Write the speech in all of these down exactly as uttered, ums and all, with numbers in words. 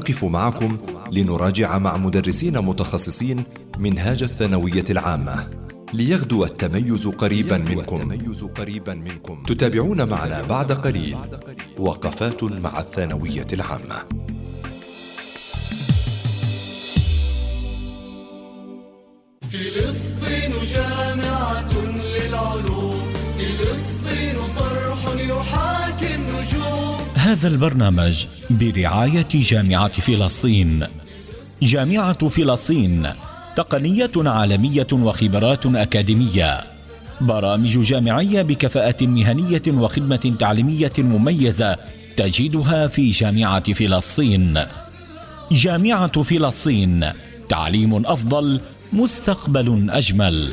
نقف معكم لنراجع مع مدرسين متخصصين منهاج الثانوية العامة ليغدو التميز قريبا منكم. تتابعون معنا بعد قليل وقفات مع الثانوية العامة. فلسطين جامعة للعلوم، فلسطين صرح يحاكي النجوم. هذا البرنامج برعاية جامعة فلسطين. جامعة فلسطين تقنية عالمية وخبرات أكاديمية، برامج جامعية بكفاءة مهنية وخدمة تعليمية مميزة تجدها في جامعة فلسطين. جامعة فلسطين، تعليم أفضل، مستقبل أجمل.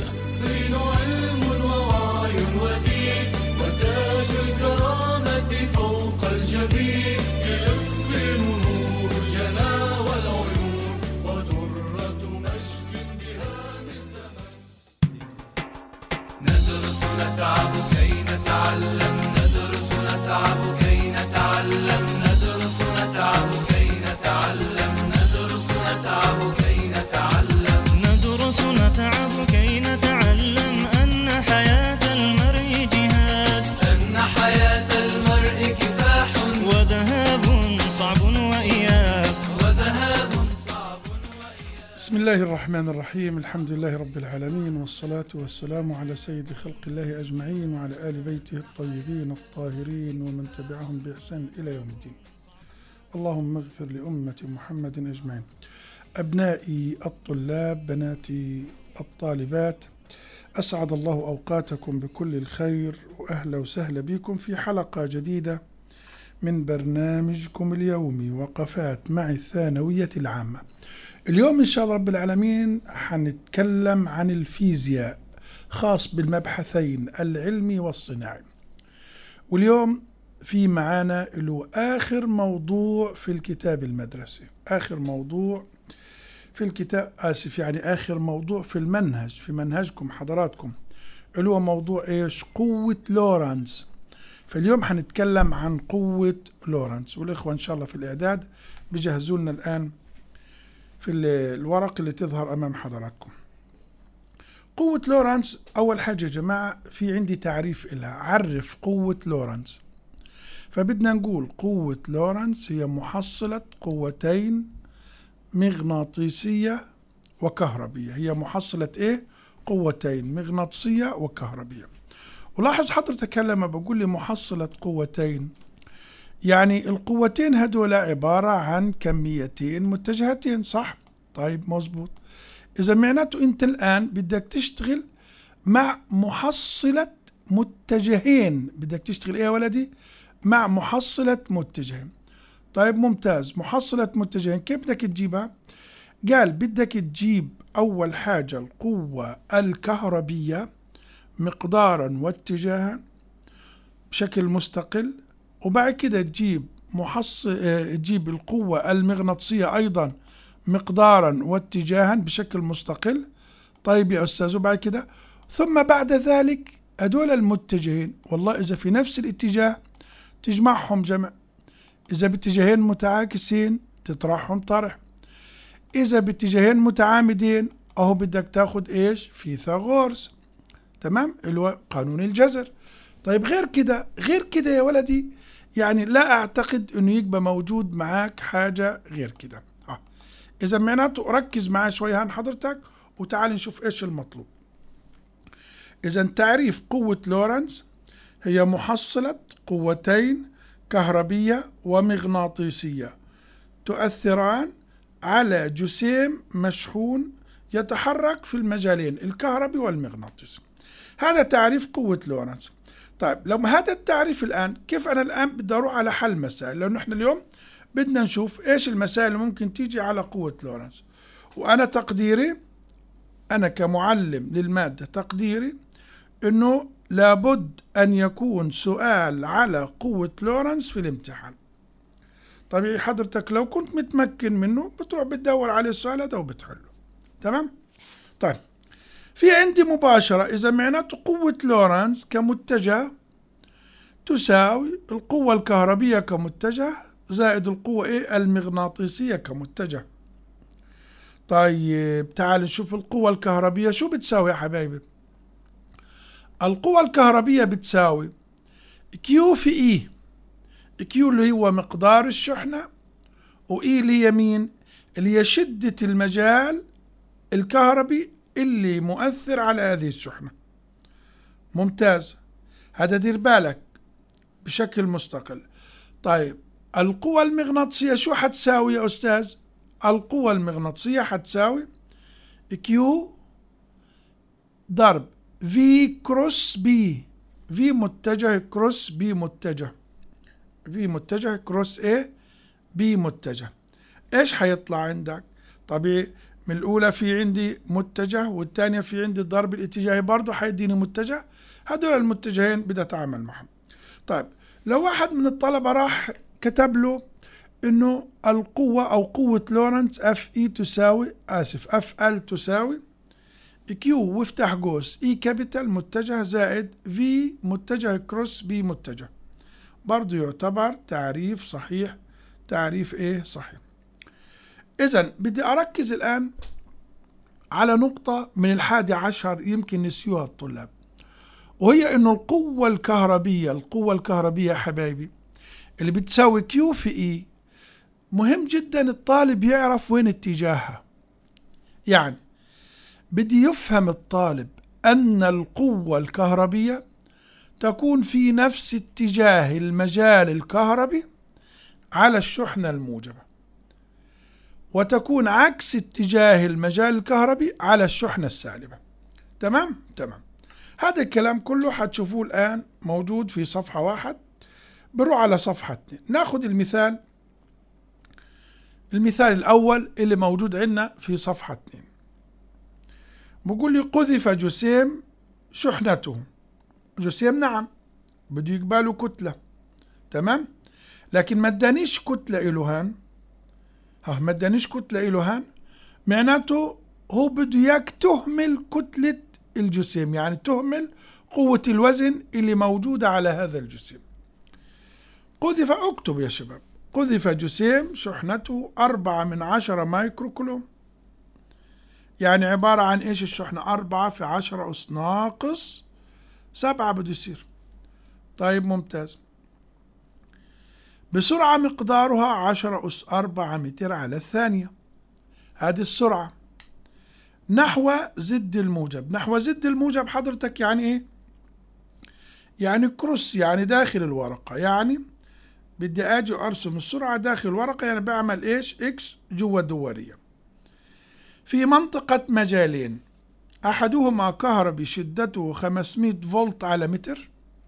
نتعب كي نتعلم، ندرس نتعب كي نتعلم، ندرس نتعب كي نتعلم، ندرس نتعب كي نتعلم، ندرس نتعب كي نتعلم أن حياة المرء جهاد، أن حياة المرء كفاح وذهاب صعب وإياب، وذهاب صعب وإياب. بسم الله الرحمن الرحيم. الحمد لله رب العالمين، والصلاة والسلام على سيد خلق الله أجمعين وعلى آل بيته الطيبين الطاهرين ومن تبعهم بإحسان إلى يوم الدين. اللهم اغفر لأمة محمد أجمعين. أبنائي الطلاب، بناتي الطالبات، أسعد الله أوقاتكم بكل الخير، وأهلا وسهلا بكم في حلقة جديدة من برنامجكم اليومي وقفات مع الثانوية العامة. اليوم إن شاء الله رب العالمين حنتكلم عن الفيزياء، خاص بالمبحثين العلمي والصناعي. واليوم في معانا له آخر موضوع في الكتاب المدرسي، آخر موضوع في الكتاب آسف يعني آخر موضوع في المنهج، في منهجكم حضراتكم، اللي هو موضوع إيش؟ قوة لورنس. فاليوم حنتكلم عن قوة لورنس، والإخوة إن شاء الله في الإعداد بيجهزوا لنا الآن في الورق اللي تظهر أمام حضراتكم. قوة لورنس، أول حاجة يا جماعة في عندي تعريف لها، عرف قوة لورنس. فبدنا نقول قوة لورنس هي محصلة قوتين مغناطيسية وكهربية. هي محصلة إيه؟ قوتين مغناطيسية وكهربية. ولاحظ حضرتك لما بقول لي محصلة قوتين، يعني القوتين هدول عبارة عن كميتين متجهتين، صح؟ طيب مظبوط. إذا معناته أنت الآن بدك تشتغل مع محصلة متجهين. بدك تشتغل إيه يا ولدي؟ مع محصلة متجهين. طيب ممتاز. محصلة متجهين كيف بدك تجيبها؟ قال بدك تجيب أول حاجة القوة الكهربية مقدارا واتجاها بشكل مستقل، وبعد كده تجيب محصل تجيب القوة المغناطيسية أيضا مقدارا واتجاها بشكل مستقل. طيب يا أستاذ، وبعد كده ثم بعد ذلك هدول المتجهين، والله إذا في نفس الاتجاه تجمعهم جمع، إذا باتجاهين متعاكسين تطرحهم طرح، إذا باتجاهين متعامدين أهو بدك تاخد إيش؟ فيثاغورس. تمام، اللي هو قانون الجذر. طيب غير كده غير كده يا ولدي، يعني لا أعتقد أنه يبقى موجود معاك حاجة غير كده. آه. إذا معناته ركز معي شوية عن حضرتك وتعال نشوف إيش المطلوب. إذا تعريف قوة لورنس هي محصلة قوتين كهربية ومغناطيسية تؤثران على جسيم مشحون يتحرك في المجالين الكهربي والمغناطيسي. هذا تعريف قوة لورنس. طيب لو هذا التعريف الآن، كيف أنا الآن بدي أروح على حل مسائل؟ لأنه إحنا اليوم بدنا نشوف إيش المسائل اللي ممكن تيجي على قوة لورنس. وأنا تقديري، أنا كمعلم للمادة تقديري إنه لابد أن يكون سؤال على قوة لورنس في الامتحان. طبيعي حضرتك لو كنت متمكن منه بتروح بتدور على السؤال هذا وبتحله. تمام؟ طيب في عندي مباشرة، إذا معناته قوة لورنس كمتجه تساوي القوة الكهربية كمتجه زائد القوة ايه المغناطيسية كمتجه. طيب تعال نشوف القوة الكهربية شو بتساوي يا حبايبي. القوة الكهربية بتساوي كيو في اي. كيو اللي هو مقدار الشحنة، واي اللي هي مين؟ اللي هي شدة المجال الكهربي اللي مؤثر على هذه الشحنة. ممتاز، هذا دير بالك بشكل مستقل. طيب القوة المغناطيسية شو حتساوي يا أستاذ؟ القوة المغناطيسية حتساوي كيو ضرب في كروس بي. في متجه كروس بي متجه. في متجه كروس ايه بي متجه. ايش حيطلع عندك؟ طبيعي من الاولى في عندي متجه والثانية في عندي ضرب الاتجاهي برضه حيديني متجه. هدول المتجهين بدي اتعامل معهم. طيب لو واحد من الطلبة راح كتب له انه القوة او قوة لورنتز اف اي تساوي اسف اف ال تساوي كيو وافتح قوس اي كابيتال متجه زائد في متجه كروس بي متجه، برضو يعتبر تعريف صحيح. تعريف ايه صحيح. اذا بدي اركز الان على نقطة من الحادي عشر يمكن نسيوها الطلاب، وهي انه القوة الكهربية القوة الكهربية يا حبايبي اللي بتساوي كيو في اي، مهم جدا الطالب يعرف وين اتجاهها. يعني بدي يفهم الطالب أن القوة الكهربية تكون في نفس اتجاه المجال الكهربي على الشحنة الموجبة، وتكون عكس اتجاه المجال الكهربي على الشحنة السالبة. تمام؟ تمام. هذا الكلام كله حتشوفوه الآن موجود في صفحة واحد. بنروح على صفحة اثنين ناخد المثال. المثال الأول اللي موجود عندنا في صفحة اثنين بقول لي قذف جسيم شحنته. جسيم نعم بده يقبله كتلة، تمام، لكن ما ادانيش كتلة إله هان. ها ما ادانيش كتلة إله هان، معناته هو بده اياك تهمل كتلة الجسيم، يعني تهمل قوة الوزن اللي موجودة على هذا الجسيم. قذف، اكتب يا شباب، قذف جسيم شحنته أربعة من عشرة مايكرو كولوم، يعني عبارة عن ايش الشحنة؟ أربعة في عشرة أس ناقص سبعة بده يصير. طيب ممتاز. بسرعة مقدارها عشرة أس أربعة متر على الثانية، هذه السرعة. نحو زد الموجب. نحو زد الموجب حضرتك يعني ايه؟ يعني كروس، يعني داخل الورقة. يعني بدي اجي ارسم السرعة داخل الورقة، يعني بعمل ايش؟ اكس جوا دورية في منطقة مجالين، احدهما كهربي شدته خمسمائة فولت على متر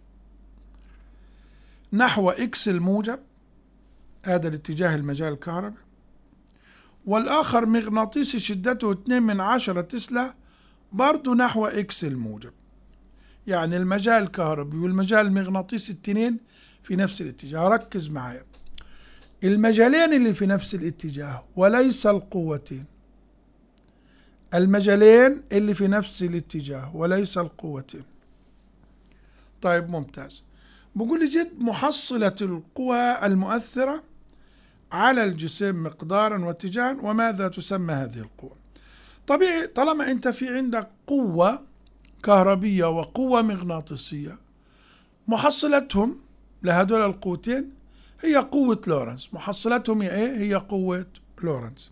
نحو اكس الموجب، هذا الاتجاه المجال الكهربي، والاخر مغناطيسي شدته اثنين من عشرة تسلا برضو نحو اكس الموجب. يعني المجال الكهربي والمجال المغناطيسي الاثنين في نفس الاتجاه. ركز معايا، المجالين اللي في نفس الاتجاه وليس القوتين. المجالين اللي في نفس الاتجاه وليس القوتين. طيب ممتاز. بقول لي جد محصلة القوى المؤثرة على الجسم مقدارا واتجاها، وماذا تسمى هذه القوة؟ طبيعي طالما انت في عندك قوة كهربية وقوة مغناطيسية، محصلتهم لهذول القوتين هي قوة لورنز. محصلتهم هي ايه؟ هي قوة لورنز.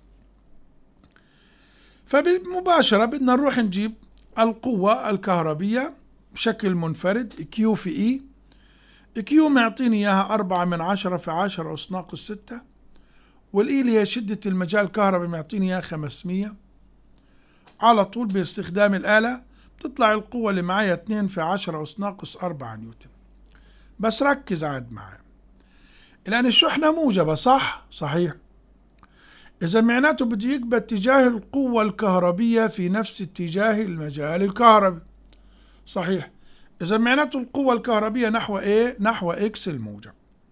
فبمباشرة بدنا نروح نجيب القوة الكهربية بشكل منفرد كيو في اي. كيو معطيني اياها أربعة من عشرة في عشرة أس ناقص ستة، والاي اللي هي شدة المجال الكهربي معطيني اياها خمسمية. على طول باستخدام الآلة تطلع القوة اللي معايا اثنين في عشرة أس ناقص أربعة نيوتن. بس ركز عاد معايا، لأن الشحنة موجبة صح؟ صحيح. إذا معناته بده يقبل اتجاه القوة الكهربية في نفس اتجاه المجال الكهربي. صحيح. إذا معناته القوة الكهربية نحو إيه؟ نحو إكس الموجب.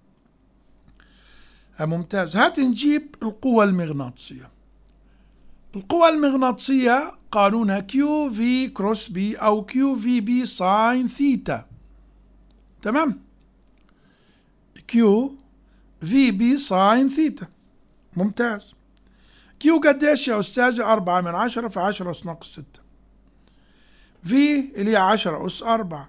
ممتاز. هات نجيب القوة المغناطيسية. القوة المغناطيسية قانونها كيو في كروس بي أو كيو في بي ساين ثيتا. تمام؟ كيو في بي ساين ثيتا. ممتاز. كيو قديش يا أستاذي؟ أربعة من عشرة في عشرة أس ناقص ستة. في اللي هي عشرة أس أربعة،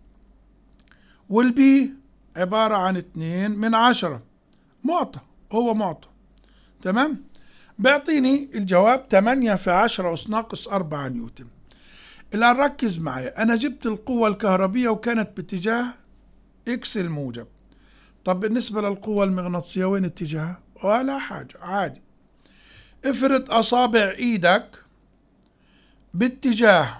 والبي عبارة عن اتنين من عشرة. معطى، هو معطى. تمام؟ بيعطيني الجواب تمانية في عشرة أس ناقص أربعة نيوتن. الآن ركز معي، أنا جبت القوة الكهربية وكانت باتجاه إكس الموجب. طب بالنسبة للقوة المغناطيسية وين اتجاهها؟ ولا حاجة، عادي. افرض أصابع إيدك باتجاه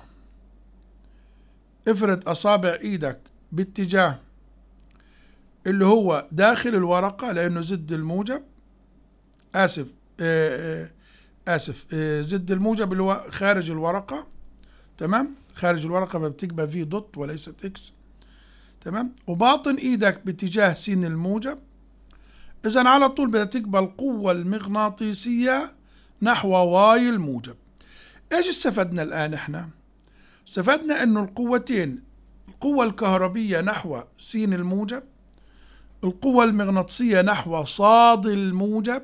افرض أصابع إيدك باتجاه اللي هو داخل الورقة، لأنه زد الموجب. آسف آه آسف آه زد الموجب اللي هو خارج الورقة. تمام؟ خارج الورقة فبتكبر في دوت وليست إكس. تمام؟ وباطن إيدك باتجاه س الموجب. إذن على طول بدها تقبل القوة المغناطيسية نحو واي الموجب. إيش استفدنا الآن إحنا؟ استفدنا إنه القوتين، القوة الكهربية نحو س الموجب، القوة المغناطيسية نحو صاد الموجب.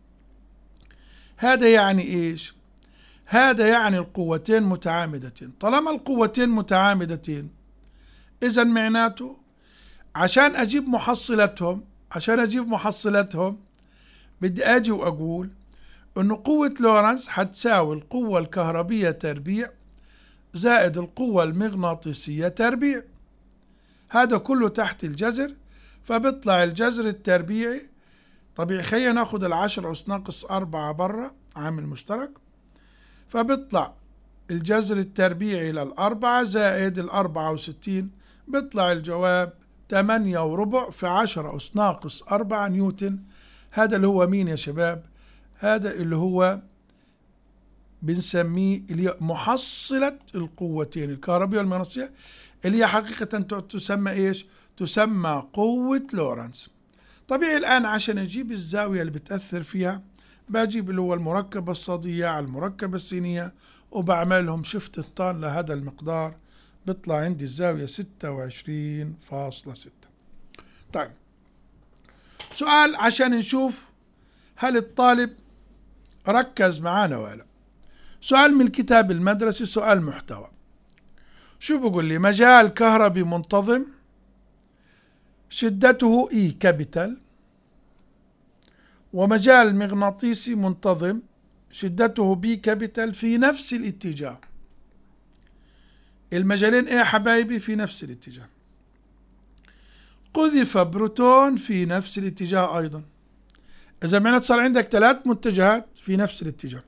هذا يعني إيش؟ هذا يعني القوتين متعامدتين. طالما القوتين متعامدتين، إذن معناته عشان أجيب محصلتهم عشان أجيب محصلتهم بدي أجي وأقول إنه قوة لورنس هتساوي القوة الكهربية تربيع زائد القوة المغناطيسية تربيع. هذا كله تحت الجذر، فبيطلع الجذر التربيعي طبيعي. خلينا ناخد العشرة أس ناقص أربعة برا عامل مشترك، فبيطلع الجذر التربيعي للأربعة زائد الأربعة وستين. بيطلع الجواب تمانية وربع في عشرة أس ناقص أربعة نيوتن. هذا اللي هو مين يا شباب؟ هذا اللي هو بنسميه اللي محصلة القوتين الكهربية والمغناطيسية، اللي هي حقيقة تسمى إيش؟ تسمى قوة لورنس. طبيعي الآن عشان أجيب الزاوية اللي بتأثر فيها بجيب اللي هو المركبة الصادية على المركبة السينية وبعملهم شفت الطان لهذا المقدار، بيطلع عندي الزاوية ستة وعشرين فاصلة ستة. طيب سؤال عشان نشوف هل الطالب ركز معانا ولا. سؤال من الكتاب المدرسي، سؤال محتوى. شو بقول لي؟ مجال كهربي منتظم شدته E كابيتال، ومجال مغناطيسي منتظم شدته B كابيتال في نفس الاتجاه. المجالين ايه يا حبايبي؟ في نفس الاتجاه. قذف بروتون في نفس الاتجاه ايضا. اذا معناته صار عندك ثلاث متجهات في نفس الاتجاه،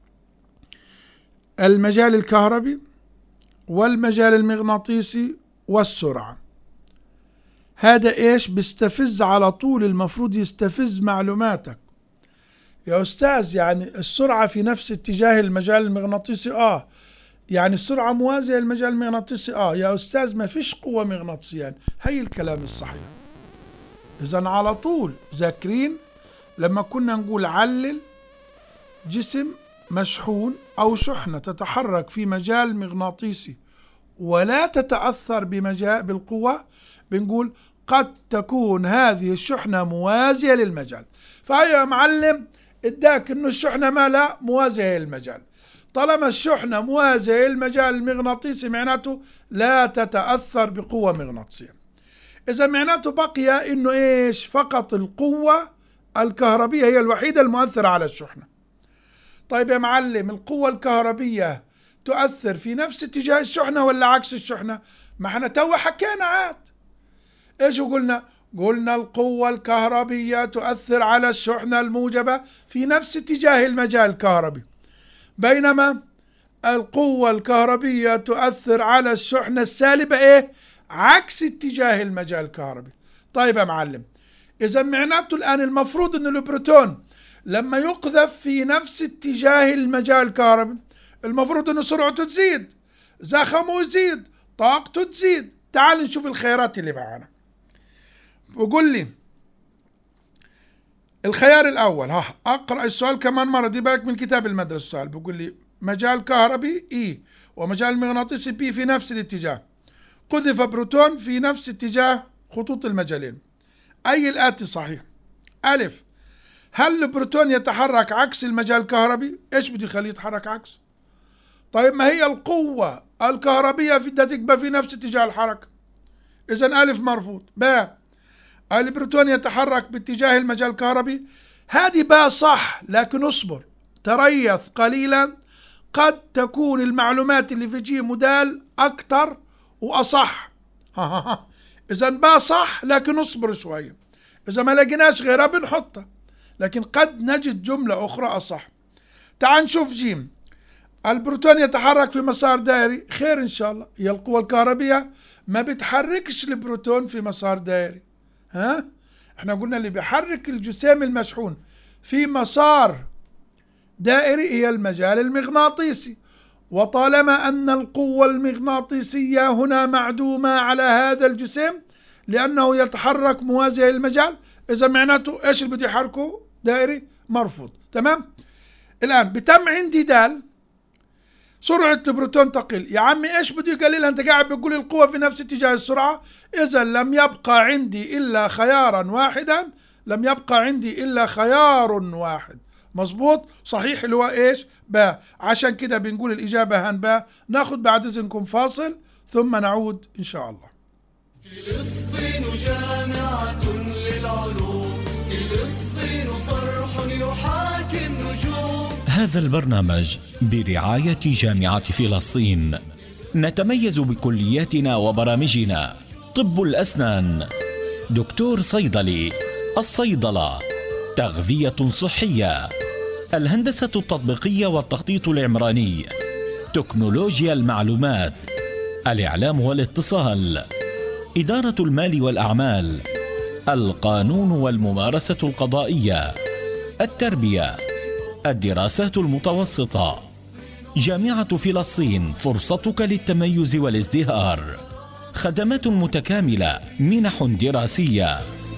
المجال الكهربي والمجال المغناطيسي والسرعة. هذا ايش؟ بيستفز على طول، المفروض يستفز معلوماتك يا استاذ. يعني السرعة في نفس اتجاه المجال المغناطيسي، اه يعني السرعة موازية للمجال المغناطيسي، اه يا استاذ ما فيش قوة مغناطيسية. هي الكلام الصحيح. اذا على طول ذاكرين لما كنا نقول علل جسم مشحون او شحنة تتحرك في مجال مغناطيسي ولا تتأثر بمجال بالقوة، بنقول قد تكون هذه الشحنة موازية للمجال. فهي يا معلم اداك انه الشحنة ما لا موازية للمجال. طالما الشحنة موازية للمجال المغناطيسي معناته لا تتأثر بقوة مغناطيسية. اذا معناته بقي انه ايش؟ فقط القوة الكهربية هي الوحيدة المؤثرة على الشحنة. طيب يا معلم القوة الكهربية تؤثر في نفس اتجاه الشحنة ولا عكس الشحنة؟ ما احنا تو حكينا عاد. ايش قلنا؟ قلنا القوة الكهربية تؤثر على الشحنة الموجبة في نفس اتجاه المجال الكهربي، بينما القوة الكهربية تؤثر على الشحنة السالبة ايه؟ عكس اتجاه المجال الكهربي. طيب يا معلم اذا معناته الان المفروض ان البروتون لما يقذف في نفس اتجاه المجال الكهربي المفروض ان سرعته تزيد، زخمه يزيد، طاقته تزيد. تعال نشوف الخيارات اللي معانا. بقول لي الخيار الاول، ها اقرأ السؤال كمان مرة، دي بالك من كتاب المدرسة. السؤال بقول لي مجال كهربي E ومجال مغناطيسي B في نفس الاتجاه، قذف بروتون في نفس اتجاه خطوط المجالين، اي الاتي صحيح؟ ألف، هل البروتون يتحرك عكس المجال الكهربي؟ إيش بده يخليه يتحرك عكس؟ طيب ما هي القوة الكهربية بدها تبقى في نفس اتجاه الحركة، إذا ألف مرفوض. باء، البروتون يتحرك باتجاه المجال الكهربي، هذه باء صح، لكن اصبر تريث قليلا، قد تكون المعلومات اللي في جي مودال أكتر وأصح. إذا باء صح، لكن اصبر شوية، إذا ما لقيناش غيرها بنحطها، لكن قد نجد جملة أخرى أصح. تعال نشوف جيم، البروتون يتحرك في مسار دائري، خير إن شاء الله، هي القوة الكهربية ما بتحركش البروتون في مسار دائري. ها؟ احنا قلنا اللي بيحرك الجسيم المشحون في مسار دائري هي المجال المغناطيسي، وطالما أن القوة المغناطيسية هنا معدومة على هذا الجسيم لأنه يتحرك موازية للمجال، إذا معناته إيش اللي بده يحركه؟ دائري، مرفوض. تمام؟ الآن بتم عندي دال سرعة البروتون تقل. يا عمي إيش بده يقللها؟ أنت قاعد بتقول القوة في نفس اتجاه السرعة، إذا لم يبقى عندي إلا خيارا واحدا، لم يبقى عندي إلا خيار واحد. مظبوط؟ صحيح، اللي هو إيش؟ باء. عشان كده بنقول الإجابة هن باء. ناخد بعد إذنكم فاصل ثم نعود إن شاء الله. فلسطين جامعة للعلوم، فلسطين صرح يحاكي النجوم. هذا البرنامج برعاية جامعة فلسطين. نتميز بكلياتنا وبرامجنا: طب الأسنان، دكتور صيدلي، الصيدلة، تغذية صحية، الهندسة التطبيقية والتخطيط العمراني، تكنولوجيا المعلومات، الإعلام والاتصال، إدارة المال والأعمال، القانون والممارسة القضائية، التربية، الدراسات المتوسطة. جامعة فلسطين، فرصتك للتميز والازدهار. خدمات متكاملة، منح دراسية.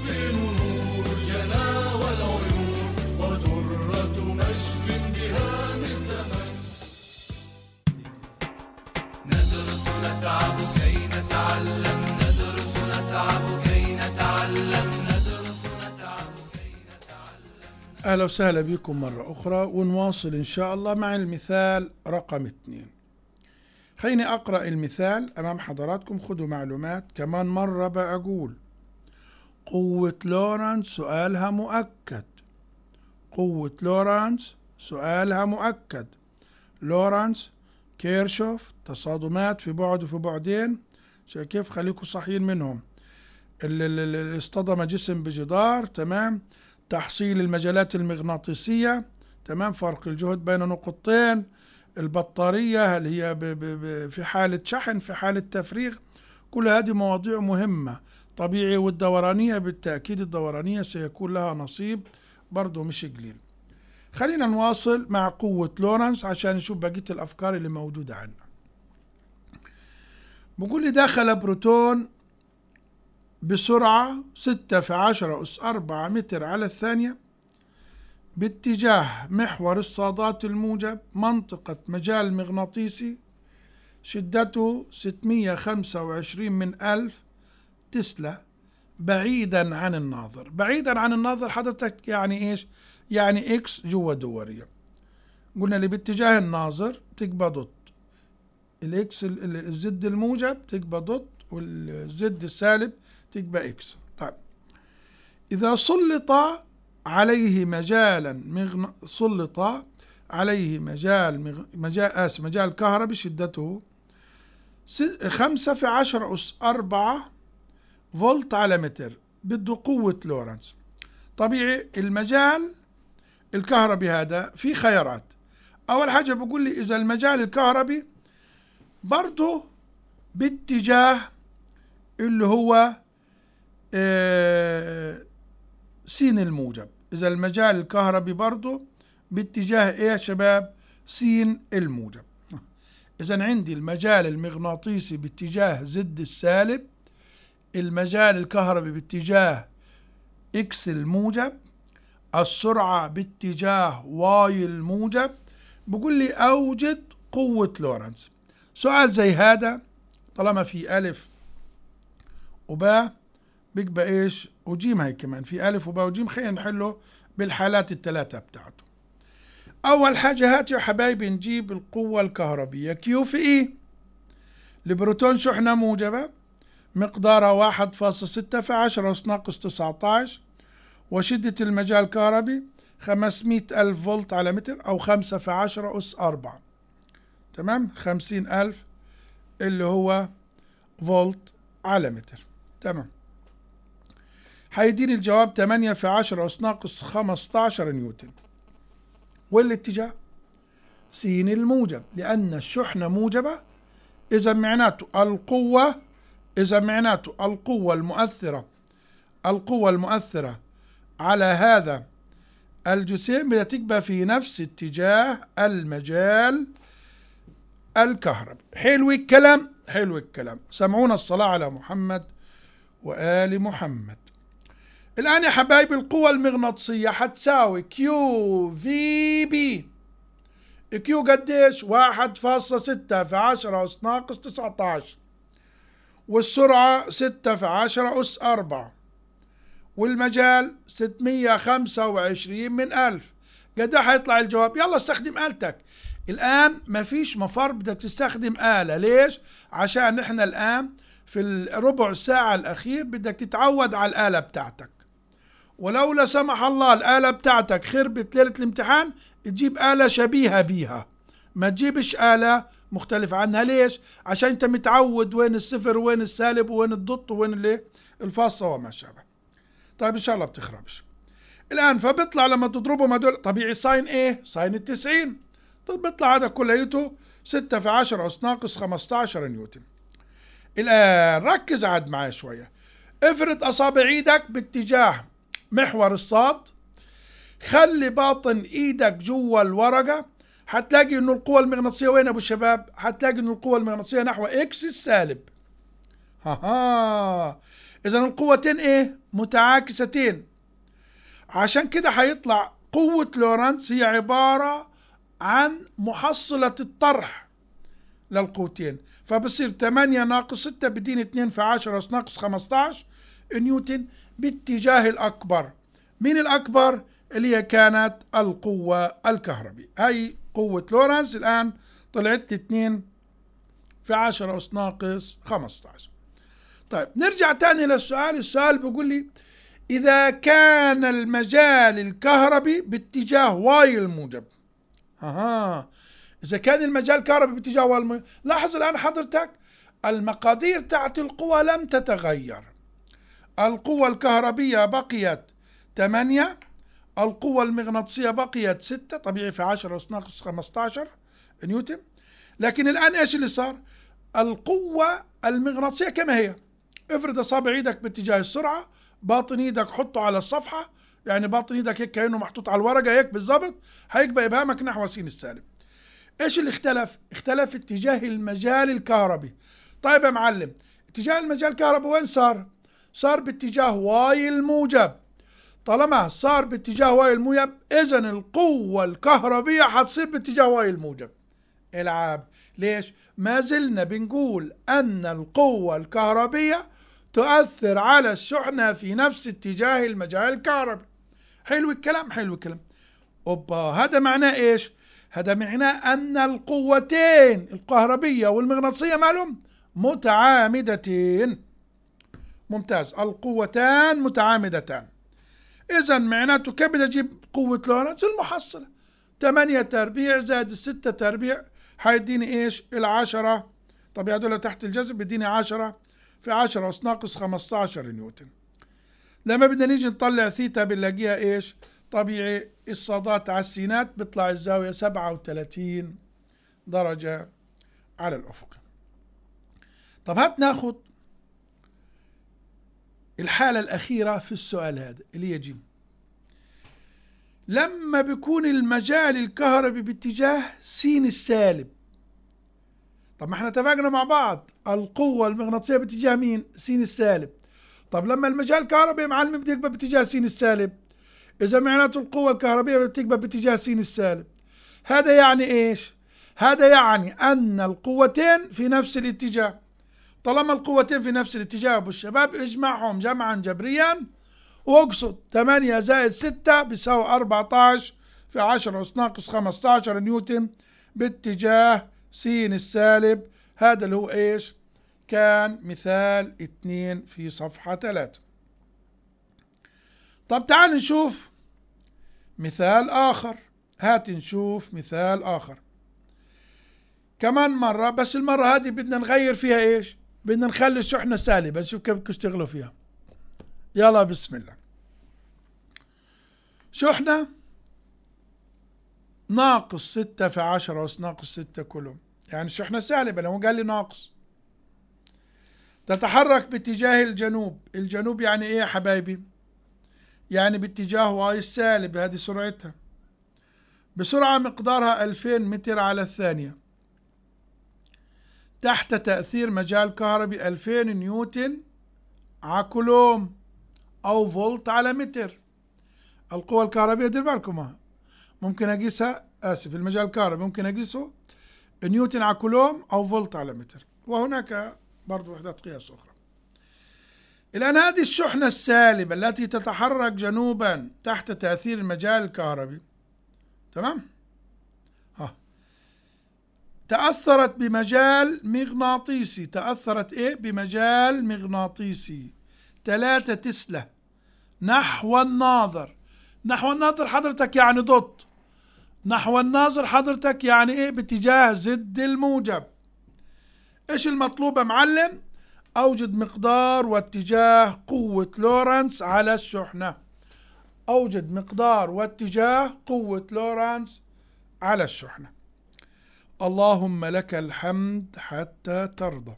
ندرس نتعب كي نتعلم، ندرس نتعب كي نتعلم، ندرس نتعب كي نتعلم. أهلا وسهلا بكم مرة أخرى، ونواصل إن شاء الله مع المثال رقم اثنين. خليني أقرأ المثال أمام حضراتكم، خذوا معلومات. كمان مرة بقول قوة لورنس سؤالها مؤكد، قوة لورنس سؤالها مؤكد. لورنس، كيرشوف، تصادمات في بعد وفي بعدين، كيف خليكم صحيين منهم. اللي اصطدم جسم بجدار، تمام، تحصيل المجالات المغناطيسية، تمام، فرق الجهد بين نقطتين، البطارية هل هي ب ب ب في حالة شحن، في حالة تفريغ، كل هذه مواضيع مهمة. طبيعي، والدورانية بالتأكيد الدورانية سيكون لها نصيب برضو مش قليل. خلينا نواصل مع قوة لورنس عشان نشوف بقية الأفكار اللي موجودة عندنا. بقول لي دخل بروتون بسرعة ستة في عشرة أس أربعة متر على الثانية باتجاه محور الصادات الموجب، منطقة مجال مغناطيسي، شدته ستمائة وخمسة وعشرين من ألف تسلا، بعيدا عن الناظر. بعيدا عن الناظر حضرتك يعني إيش؟ يعني إكس جوا دورية. قلنا لي باتجاه الناظر تبقى دوت، الإكس الزد الموجب تبقى دوت، والزد السالب تبقى إكس. طيب، إذا سلط عليه مجالا مغن... سلط عليه مجال مغ... مجال آس مجال كهربي شدته س... خمسة في عشرة أس أربعة فولت على متر، بده قوة لورنس. طبيعي المجال الكهربي هذا في خيارات. أول حاجة بقول لي إذا المجال الكهربي برضه باتجاه اللي هو آه سين الموجب، إذا المجال الكهربي برضه باتجاه إيه يا شباب؟ سين الموجب. إذا عندي المجال المغناطيسي باتجاه زد السالب، المجال الكهربي باتجاه إكس الموجب، السرعة باتجاه واي الموجب. بقول لي أوجد قوة لورنس. سؤال زي هذا طالما في ألف وباء بيبقى ايش وجيم، هي كمان في الف وباء وجيم. خلينا نحله بالحالات الثلاثة بتاعته. اول حاجة هات يا حبايبي نجيب القوة الكهربية كيو في اي. البروتون شحنة موجبة مقدارها واحد فاصلة ستة في عشرة أس ناقص تسعة عشر، وشدة المجال الكهربي خمسمائة ألف فولت على متر، أو خمسة في عشرة أس أربعة. تمام، خمسين ألف اللي هو فولت على متر. تمام، هيديني الجواب ثمانية في عشرة أس ناقص خمسة عشر نيوتن. والاتجاه س الموجب، لأن الشحنة موجبة، إذا معناته القوة إذا معناته القوة المؤثرة القوة المؤثرة على هذا الجسيم بدها تبقى في نفس اتجاه المجال الكهربي. حلو الكلام، حلو الكلام. سمعونا الصلاة على محمد وآل محمد. الآن يا حبايبي القوة المغناطيسية هتساوي كيو في بي. كيو قديش؟ واحد فاصلة ستة في عشرة أس ناقص تسعة عشر، والسرعة ستة في عشرة أس أربعة، والمجال ستمائة وخمسة وعشرين من ألف. قد هيطلع الجواب؟ يلا استخدم آلتك. الآن مفيش مفر، بدك تستخدم آلة. ليش؟ عشان احنا الآن في الربع ساعة الأخير بدك تتعود على الآلة بتاعتك، ولو لا سمح الله الآلة بتاعتك خربت ليلة الامتحان تجيب آلة شبيهة بيها، ما تجيبش آلة مختلفة عنها. ليش؟ عشان انت متعود وين الصفر وين السالب وين الضغط وين اللي الفاصة وما شابه. طيب ان شاء الله بتخربش. الآن فبيطلع لما تضربهم هدول طبيعي ساين ايه؟ ساين التسعين. طيب بيطلع هذا كليته ستة في عشرة أس ناقص خمسة عشر نيوتن. الآن ركز عاد معايا شوية. افرد أصابع ايدك باتجاه محور الصاد، خلي باطن ايدك جوا الورقة، هتلاقي انه القوة المغناطيسية وين ابو الشباب؟ هتلاقي انه القوة المغناطيسية نحو اكس السالب. ها ها، اذا القوتين ايه؟ متعاكستين. عشان كده هيطلع قوة لورنتز هي عبارة عن محصلة الطرح للقوتين، فبصير ثمانية ناقص ستة بدين اثنين في عشرة أس ناقص خمسة عشر نيوتن باتجاه الأكبر. مين الأكبر؟ اللي هي كانت القوة الكهربية. هاي قوة لورنز الآن طلعت اثنين في عشرة أس ناقص خمسة عشر. طيب نرجع تاني للسؤال. السؤال بيقول لي إذا كان المجال الكهربي باتجاه واي الموجب. اها، إذا كان المجال الكهربي باتجاه واي الموجب، لاحظ الآن حضرتك المقادير تاعت القوة لم تتغير. القوة الكهربية بقيت ثمانية، القوة المغناطيسية بقيت ستة، طبيعي في عشرة أس ناقص خمسة عشر نيوتن. لكن الآن إيش اللي صار؟ القوة المغناطيسية كما هي. افرد أصابع إيدك باتجاه السرعة، باطن إيدك حطه على الصفحة، يعني باطن إيدك هيك كأنه محطوط على الورقة هيك بالضبط، هيبقى إبهامك نحو س السالب. إيش اللي اختلف؟ اختلف اتجاه المجال الكهربي. طيب يا معلم، اتجاه المجال الكهربي وين صار؟ صار باتجاه واي الموجب. طالما صار باتجاه واي الموجب إذا القوة الكهربية حتصير باتجاه واي الموجب. العاب. ليش؟ ما زلنا بنقول أن القوة الكهربية تؤثر على الشحنة في نفس اتجاه المجال الكهربي. حلو الكلام، حلو الكلام. أوبا، هذا معناه إيش؟ هذا معناه أن القوتين الكهربية والمغناطيسية مالهم متعامدتين. ممتاز، القوتان متعامدتان. إذا معناته كيف بدي أجيب قوة لورنز؟ المحصلة ثمانية تربيع زائد الستة تربيع هيديني إيش؟ العشرة. طب هدول تحت الجذر بديني عشرة في عشرة أس ناقص خمسة عشر نيوتن. لما بدنا نيجي نطلع ثيتا بنلاقيها إيش؟ طبيعي الصادات على السينات بيطلع الزاوية سبعة وثلاثين درجة على الأفق. طب هات ناخد الحالة الأخيرة في السؤال هذا اللي يجي لما بيكون المجال الكهربي باتجاه س السالب. طب ما احنا اتفقنا مع بعض القوة المغناطيسية باتجاه مين؟ س السالب. طب لما المجال الكهربي يا معلم بتكبر باتجاه س السالب، إذا معناته القوة الكهربية بتكبر باتجاه س السالب. هذا يعني إيش؟ هذا يعني أن القوتين في نفس الاتجاه. طالما القوتين في نفس الاتجاه أبو الشباب اجمعهم جمعا جبريا واقصد ثمانية زائد ستة بيساوي أربعة عشر في عشرة أس ناقص خمسة عشر نيوتن باتجاه س السالب. هذا اللي هو ايش؟ كان مثال اتنين في صفحة ثلاثة. طب تعال نشوف مثال آخر. هات نشوف مثال آخر كمان مرة، بس المرة هذه بدنا نغير فيها ايش؟ بدنا نخلي الشحنة سالبة. نشوف كيف تشتغلوا فيها. يلا بسم الله. شحنة ناقص ستة في عشرة أس ناقص ستة كولوم، يعني الشحنة سالبة لو قال لي ناقص. تتحرك باتجاه الجنوب. الجنوب يعني ايه يا حبايبي؟ يعني باتجاه واي السالب. هذه سرعتها بسرعة مقدارها ألفين متر على الثانية تحت تأثير مجال كهربي ألفين نيوتن على كولوم أو فولت على متر. القوة الكهربية دير بالكم ممكن أقيسها، آسف، المجال الكهربي ممكن أقيسه نيوتن على كولوم أو فولت على متر، وهناك برضو وحدات قياس أخرى. الآن هذه الشحنة السالبة التي تتحرك جنوبا تحت تأثير المجال الكهربي، تمام؟ ها تأثرت بمجال مغناطيسي. تأثرت إيه؟ بمجال مغناطيسي ثلاثة تسلا نحو الناظر. نحو الناظر حضرتك يعني ضد. نحو الناظر حضرتك يعني إيه؟ باتجاه زد الموجب. إيش المطلوب يا معلم؟ أوجد مقدار واتجاه قوة لورنس على الشحنة. أوجد مقدار واتجاه قوة لورنس على الشحنة. اللهم لك الحمد حتى ترضى.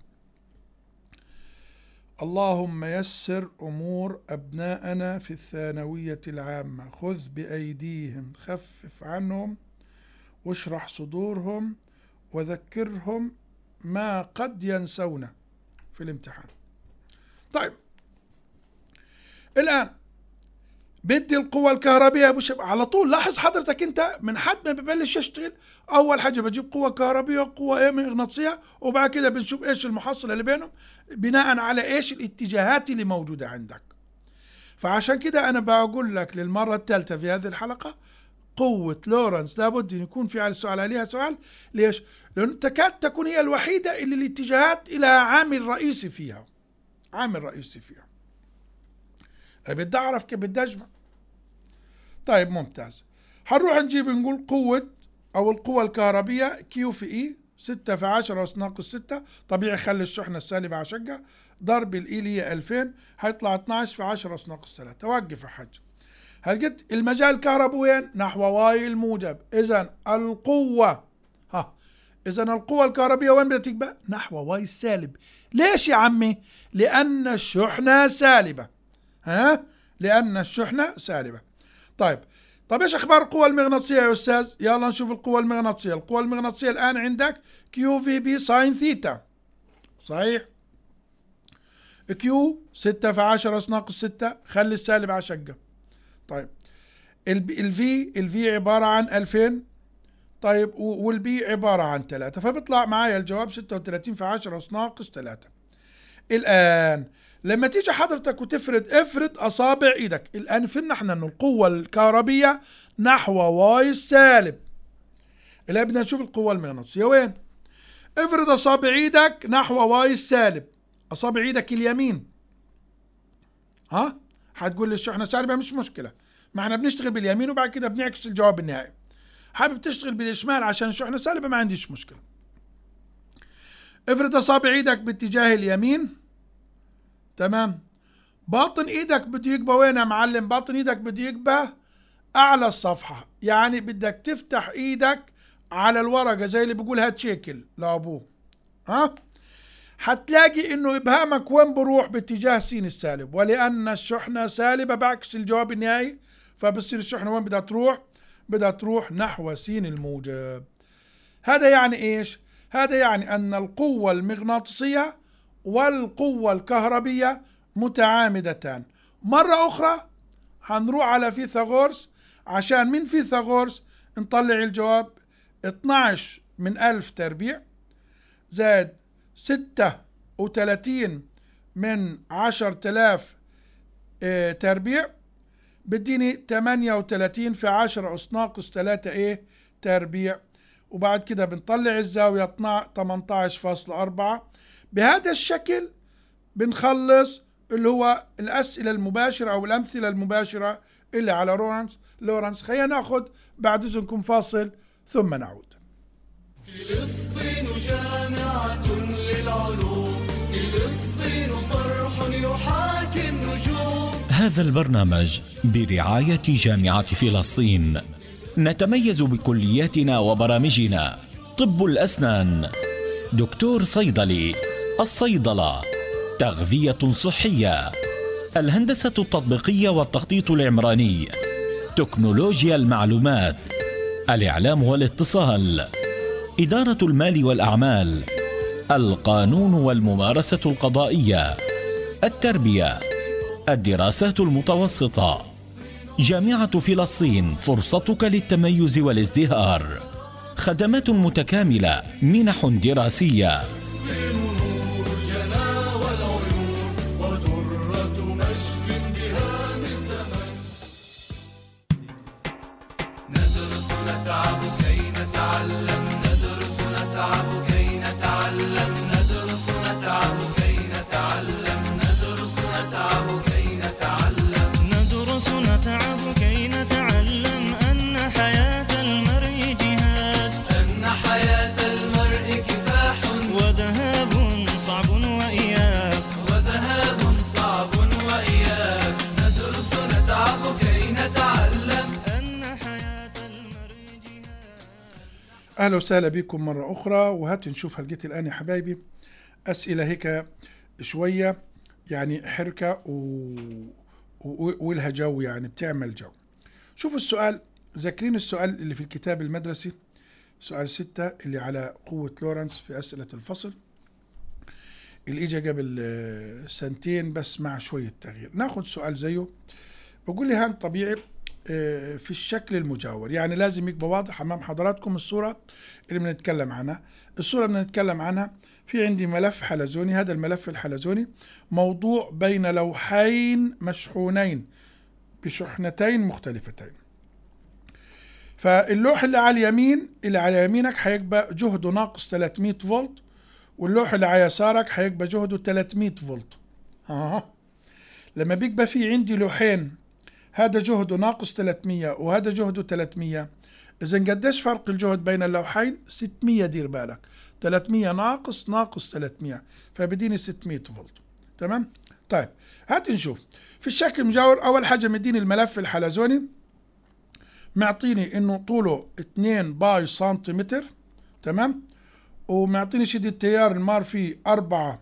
اللهم يسر أمور أبناءنا في الثانوية العامة. خذ بأيديهم، خفف عنهم، واشرح صدورهم، وذكرهم ما قد ينسونه في الامتحان. طيب الآن بدي القوة الكهربية ابو شباب على طول. لاحظ حضرتك انت من حد ما ببلش يشتغل اول حاجة بجيب قوة كهربية وقوة ايه مغناطيسية، وبعد كده بنشوف ايش المحصلة اللي بينهم بناء على ايش الاتجاهات اللي موجودة عندك. فعشان كده انا بقول لك للمرة الثالثة في هذه الحلقة قوة لورنس لابد ان يكون في على السؤال عليها سؤال. ليش؟ لانه تكاد تكون هي الوحيدة اللي الاتجاهات لها عامل رئيسي فيها. عامل رئيسي فيها. بدي اعرف كيف بدي اجمع. طيب ممتاز. هنروح نجيب نقول قوة او القوة الكهربية كيو في اي ستة في عشرة أس ناقص ستة. طبيعي خلي الشحنة السالبة على شقة ضرب الاي اللي هي ألفين هيطلع اثناشر في عشرة أس ناقص ثلاثة. توقف يا حاج. هلقيت المجال الكهربي وين؟ نحو واي الموجب. اذا القوة ها اذا القوة الكهربية وين بدها تبقى؟ نحو واي السالب. ليش يا عمي؟ لان الشحنة سالبة. ها لان الشحنة سالبة. طيب طب ايش اخبار القوة المغناطيسية يا استاذ؟ يلا نشوف القوة المغناطيسية. القوة المغناطيسية الان عندك كيو في بي ساين ثيتا. صحيح؟ كيو ستة في عشرة أس ناقص ستة. خلي السالب على شقة. طيب الفي الفي عبارة عن ألفين. طيب والبي عبارة عن ثلاثة. فبيطلع معايا الجواب ستة وثلاثين في عشرة أس ناقص ثلاثة. الآن لما تيجي حضرتك وتفرد افرد أصابع إيدك. الآن فهمنا احنا أن القوة الكهربية نحو واي السالب. الآن بدنا نشوف القوة المغناطيسية وين؟ افرد أصابع إيدك نحو واي السالب. أصابع إيدك اليمين. ها؟ هتقول لي الشحنة سالبة، مش مشكلة، ما احنا بنشتغل باليمين وبعد كده بنعكس الجواب النهائي. حابب تشتغل بالشمال عشان الشحنة سالبة ما عنديش مشكلة. افرد أصابع إيدك باتجاه اليمين. تمام. باطن ايدك بده يبقى وين يا معلم؟ باطن ايدك بده يبقى اعلى الصفحة. يعني بدك تفتح ايدك على الورقة زي اللي بيقول هات شيكل لابوه. ها هتلاقي انه ابهامك وين بروح؟ باتجاه س السالب. ولان الشحنة سالبة بعكس الجواب النهائي فبصير الشحنة وين بدها تروح؟ بدها تروح نحو س الموجب. هذا يعني ايش؟ هذا يعني ان القوة المغناطيسية والقوة الكهربية متعامدتان. مرة أخرى هنروح على فيثاغورس عشان من فيثاغورس نطلع الجواب. اثناشر من ألف تربيع زائد ستة وثلاثين من عشرة آلاف اه تربيع بديني ثمانية وثلاثين في عشرة أس ناقص ثلاثة ايه تربيع. وبعد كده بنطلع الزاوية ثمانية عشر فاصلة أربعة. بهذا الشكل بنخلص اللي هو الأسئلة المباشرة أو الأمثلة المباشرة اللي على لورنس لورنس خلينا ناخد بعد إذنكم فاصل ثم نعود. فلسطين جامعة للعلوم، فلسطين صرح يحاكي النجوم. هذا البرنامج برعاية جامعة فلسطين. نتميز بكلياتنا وبرامجنا: طب الأسنان، دكتور صيدلي، الصيدلة، تغذية صحية، الهندسة التطبيقية والتخطيط العمراني، تكنولوجيا المعلومات، الإعلام والاتصال، إدارة المال والأعمال، القانون والممارسة القضائية، التربية، الدراسات المتوسطة. جامعة فلسطين، فرصتك للتميز والازدهار. خدمات متكاملة، منح دراسية. ندرس نتعب كي نتعلم، ندرس نتعب كي نتعلم، ندرس نتعب كي نتعلم، ندرس نتعب كي نتعلم. ندرس نتعب كي نتعلم أن حياة المرء جهاد، أن حياة المرء كفاح وذهاب صعب وإياك، وذهاب صعب وإياك. ندرس نتعب كي نتعلم أن حياة المرء جهاد. أهلا وسهلا بكم مرة أخرى. وهات نشوف هلقيت الآن يا حبايبي أسئلة هيك شوية يعني حركة و... و... ولها جو، يعني بتعمل جو. شوفوا السؤال، ذاكرين السؤال اللي في الكتاب المدرسي سؤال ستة اللي على قوة لورنس في أسئلة الفصل اللي إجا قبل سنتين بس مع شوية تغيير. ناخد سؤال زيه بقول لي هان طبيعي في الشكل المجاور، يعني لازم يبقى واضح أمام حضراتكم الصورة اللي بنتكلم عنها. الصورة اللي بنتكلم عنها في عندي ملف حلزوني، هذا الملف الحلزوني موضوع بين لوحين مشحونين بشحنتين مختلفتين. فاللوح اللي على اليمين اللي على يمينك هيبقى جهده ناقص ثلاثمية فولت، واللوح اللي على يسارك هيبقى جهده ثلاثمية فولت. ها لما بيبقى في عندي لوحين هذا جهده ناقص ثلاثمية وهذا جهده ثلاثمية، إذن قديش فرق الجهد بين اللوحين؟ ستمية. دير بالك، ثلاثمية ناقص ناقص ثلاثمية فبديني ستمية فولت. تمام؟ طيب هات نشوف في الشكل المجاور. أول حاجة مديني الملف الحلزوني، معطيني إنه طوله اثنين باي سنتيمتر. تمام؟ ومعطيني شدة التيار المار فيه أربعة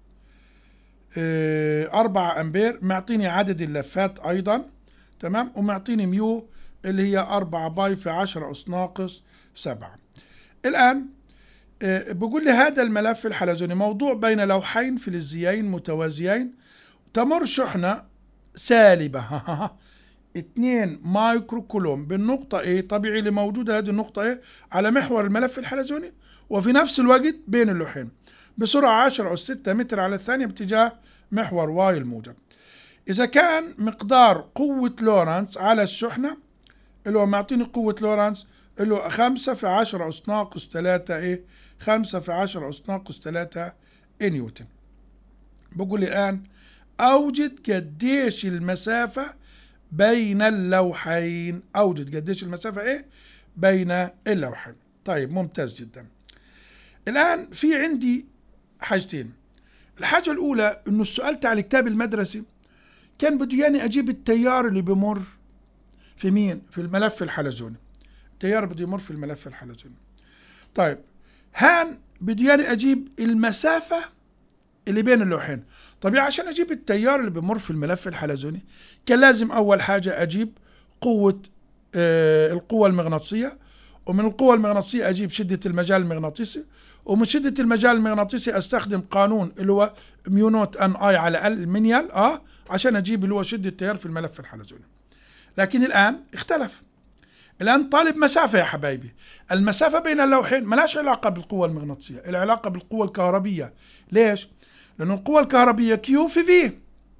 أربعة أمبير، معطيني عدد اللفات أيضا. تمام؟ ومعطيني ميو اللي هي أربعة باي في عشرة أس ناقص سبعة. الآن بقول لي هذا الملف الحلزوني موضوع بين لوحين فلزيين متوازيين، تمر شحنة سالبة اثنين مايكرو كولوم بالنقطة A. طبيعي اللي موجودة هذه النقطة A على محور الملف الحلزوني، وفي نفس الوقت بين اللوحين بسرعة عشرة أس ستة متر على الثانية باتجاه محور واي الموجب. إذا كان مقدار قوة لورنس على الشحنة اللي هو معطيني قوة لورنس اللي هو خمسة في عشرة أس ناقص ثلاثة إيه خمسة في عشرة أس ناقص ثلاثة نيوتن. بقول لي الآن أوجد قديش المسافة بين اللوحين. أوجد قديش المسافة إيه بين اللوحين. طيب ممتاز جدا. الآن في عندي حاجتين. الحاجة الأولى إنه السؤال تاع الكتاب المدرسي كان بده يعني أجيب التيار اللي بمر في مين؟ في الملف الحلزوني. التيار بده يمر في الملف الحلزوني. طيب هان بده يعني أجيب المسافة اللي بين اللوحين. طبيعي عشان أجيب التيار اللي بمر في الملف الحلزوني كان لازم أول حاجة أجيب قوة آه القوة المغناطيسية، ومن القوة المغناطيسية أجيب شدة المجال المغناطيسي، ومن شدة المجال المغناطيسي أستخدم قانون اللي هو ميو نوت ان اي على ال المنيال اه عشان أجيب اللي هو شدة التيار في الملف الحلزوني. لكن الآن اختلف. الآن طالب مسافة يا حبايبي. المسافة بين اللوحين ملاش علاقة بالقوة المغناطيسية، العلاقة بالقوة الكهربية. ليش؟ لأنه القوة الكهربية كيو في في،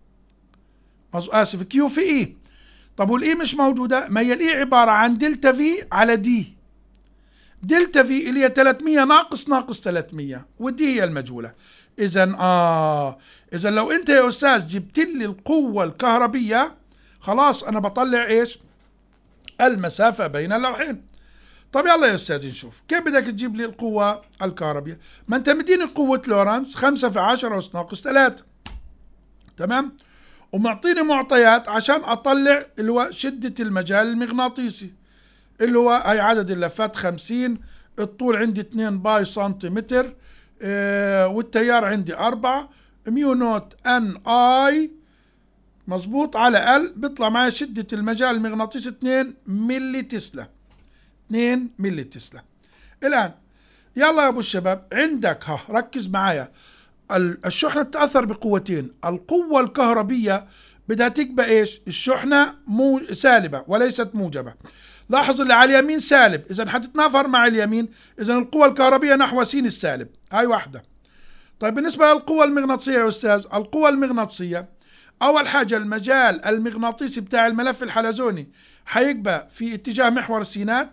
آسف كيو في إي. طب والإي مش موجودة، ما هي الإي عبارة عن دلتا في على دي. دلتا في اللي هي ثلاثمية ناقص ناقص ثلاثمية، ودي هي المجهولة. إذا آه إذا لو أنت يا أستاذ جبت لي القوة الكهربية، خلاص أنا بطلع إيش؟ المسافة بين اللوحين. طب يلا يا أستاذ نشوف كيف بدك تجيب لي القوة الكهربية. ما أنت مديني قوة لورنس خمسة في عشرة أس ناقص ثلاثة، تمام؟ ومعطيني معطيات عشان أطلع اللي هو شدة المجال المغناطيسي، اللي هو هي عدد اللفات خمسين، الطول عندي اثنين باي سنتيمتر، اه والتيار عندي أربعة، ميو نوت ان اي مظبوط على ال، بيطلع معايا شدة المجال المغناطيسي اثنين ملي تسلا. اثنين ملي تسلا. الآن يلا يا ابو الشباب، عندك ها ركز معايا، الشحنة تتأثر بقوتين. القوة الكهربية بدها تبقى ايش؟ الشحنة مو سالبة وليست موجبة. لاحظ اللي على اليمين سالب، اذا حتتنافر مع اليمين، اذا القوة الكهربية نحو س السالب. هاي واحدة. طيب بالنسبة للقوة المغناطيسية يا استاذ، القوة المغناطيسية اول حاجة المجال المغناطيسي بتاع الملف الحلزوني حيبقى في اتجاه محور السينات،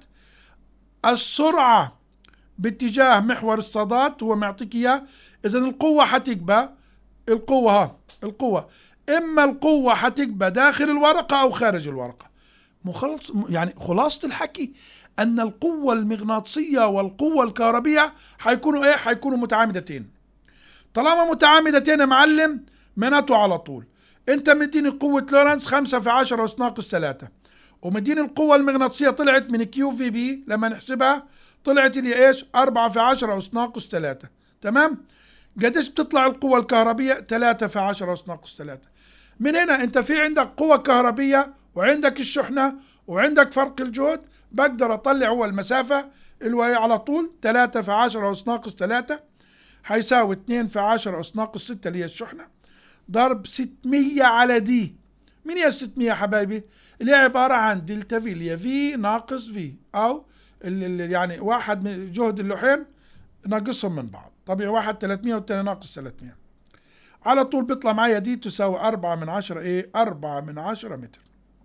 السرعة باتجاه محور الصادات هو معطيك اياه. اذا القوة حتبقى القوة ها القوة اما القوة حتبقى داخل الورقة او خارج الورقة. مخلص يعني خلاصة الحكي ان القوة المغناطيسية والقوة الكهربية حيكونوا ايه؟ حيكونوا متعامدتين. طالما متعامدتين يا معلم معناته على طول انت مديني قوة لورنس خمسة في عشرة أس ناقص ثلاثة، ومديني القوة المغناطيسية طلعت من كيو في بي لما نحسبها طلعت لي ايش؟ أربعة في عشرة أس ناقص ثلاثة، تمام؟ قديش بتطلع القوة الكهربية؟ ثلاثة في عشرة أس ناقص ثلاثة. من هنا انت في عندك قوة كهربية وعندك الشحنة وعندك فرق الجهد، بقدر اطلع هو المسافة اللي هي على طول ثلاثة في عشرة أس ناقص ثلاثة هيساوي اثنين في عشرة أس ناقص ستة اللي هي الشحنة ضرب ستمية على دي. من هي ستمية يا حبايبي؟ اللي هي عبارة عن دلتا في اللي هي في ناقص في، او اللي يعني واحد من جهد اللوحين ناقصهم من بعض. طبيعي واحد ثلاثمية والثاني ناقص ثلاثمية، على طول بيطلع معايا دي تساوي أربعة من عشرة ايه؟ أربعة من عشرة متر.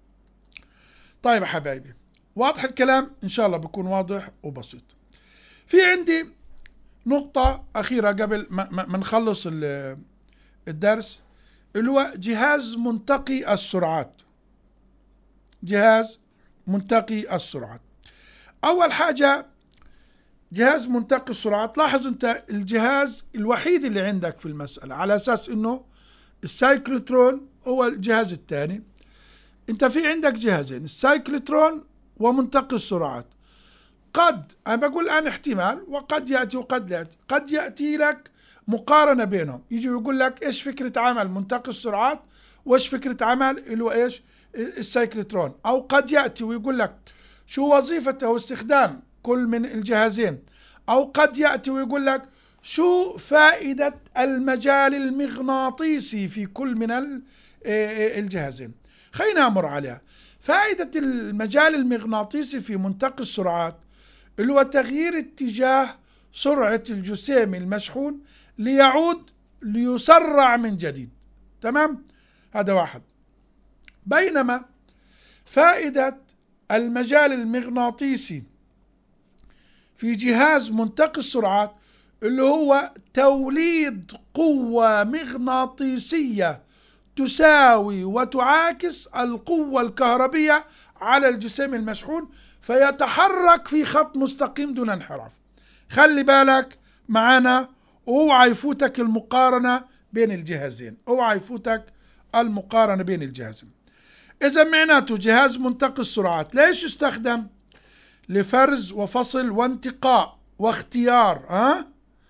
طيب يا حبايبي واضح الكلام؟ ان شاء الله بيكون واضح وبسيط. في عندي نقطة أخيرة قبل ما نخلص الدرس، اللي هو جهاز منتقي السرعات. جهاز منتقي السرعات. أول حاجة جهاز منتقي السرعات، لاحظ أنت الجهاز الوحيد اللي عندك في المسألة على أساس أنه السايكلوترون هو الجهاز الثاني. أنت في عندك جهازين، السايكلوترون ومنتقي السرعات. قد أنا بقول الآن احتمال، وقد يأتي وقد لا يأتي. قد يأتي لك مقارنة بينهم، يجي يقول لك إيش فكرة عمل منتقي السرعات وإيش فكرة عمل اللي هو إيش السايكلوترون. أو قد يأتي ويقول لك شو وظيفته واستخدام كل من الجهازين. أو قد يأتي ويقول لك شو فائدة المجال المغناطيسي في كل من الجهازين. خلينا نمر عليها. فائدة المجال المغناطيسي في منتقي السرعات اللي هو تغيير اتجاه سرعة الجسيم المشحون ليعود ليسرع من جديد، تمام؟ هذا واحد. بينما فائدة المجال المغناطيسي في جهاز منتقي السرعات اللي هو توليد قوة مغناطيسية تساوي وتعاكس القوة الكهربية على الجسيم المشحون فيتحرك في خط مستقيم دون انحراف. خلي بالك معنا، اوعى يفوتك المقارنة بين الجهازين، اوعى يفوتك المقارنة بين الجهازين. اذا معناته جهاز منتقي السرعات ليش يستخدم؟ لفرز وفصل وانتقاء واختيار ها